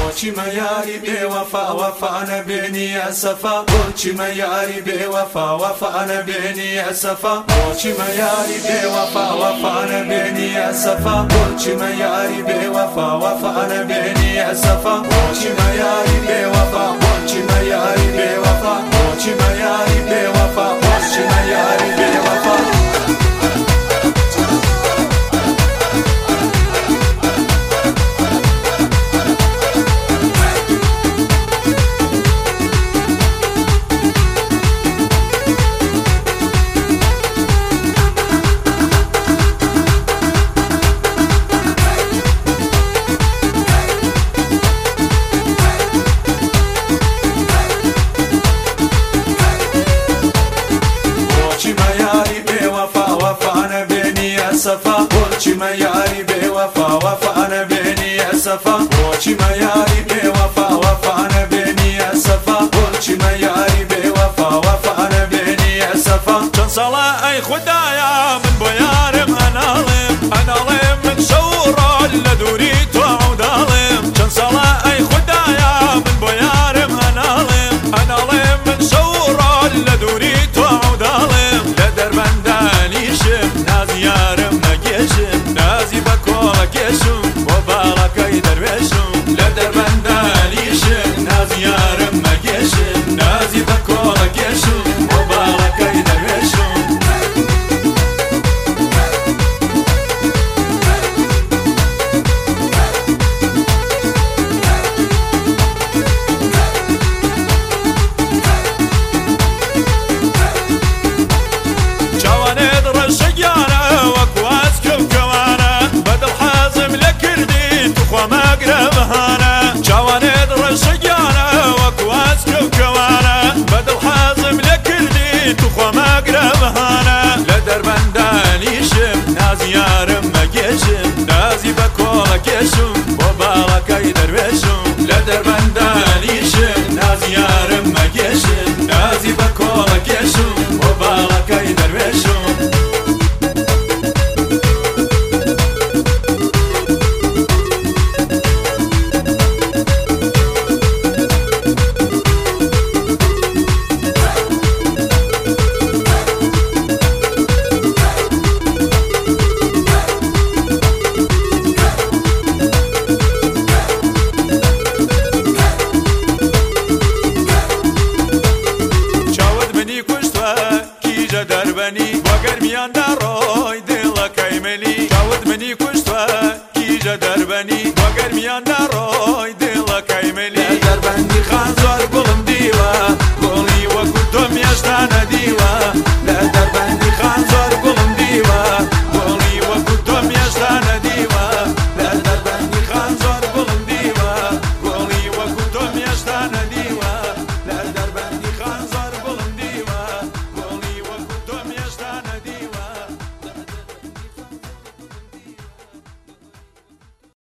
بۆچی مەیاری بێوەفا وەفا نەبێنی ئەسەفا بۆچی مەیاری بێوەفا وەفا نەبێنی ئەسەفا بۆچی مەیاری بێوەفا وەفا نەبێنی ئەسەفا بۆچی مەیاری بێوەفا وەفا نەبێنی ئەسەفا بۆچی مەیاری بێوەفا بۆچی مەیاری بێوەفا بۆچی مەیاری بێوەفا بۆچی مەیاری بێوەفا بۆچی مەیاری بێوەفا وەفا نەبێنی ئەسەفا بۆچی مەیاری بێوەفا وەفا نەبێنی ئەسەفا بۆچی مەیاری بێوەفا وەفا نەبێنی ئەسەفا چەند ساڵە ئەی خوددایە من بۆ یارم ئەناڵێم من شەو ڕۆژ لە دووری تۆ عەوداڵێم چەند ساڵە ئەی خوددایە من بۆ یارم ئەناڵێم من شەو ڕۆژ لە دووری تۆ عەوداڵێم لە دەربەندانیشم نازی یارم نازی بە کۆڵە کێشم بۆ باڵەکەی دەروێشم لە دەربەندانیشم نازی یارم مەگێشم نازی بە کۆڵە کێشم بۆ باڵەکەی دەروێشم جوانێت ڕەشەگیانە وەکو جوانێت ڕەشەگیانە وەکو ئاسکە و کەوانە بەدڵ حەزم لە کردی توخوا مەگرە بەهانە لە دەربەندانیشم نازی یارم مەگێشم نازی بە کۆڵە کێشم بۆ باڵەکەی دەروێشم لە دەربەندانیشم نازی یارم مەگێشم نازی بە کۆڵە کێشم بۆ باڵەکەی دەروێشم دەربەنی بۆ گەرمیاندا ڕۆی دڵەکەی ملی چاوت منی کوشتوە کیژە دەربەنی بۆ گەرمیاندا ڕۆی دڵەکەی ملی دەربەندی خان زۆر گوڵم دیوە گۆڵی وەکو تۆ مێشتانە دیوە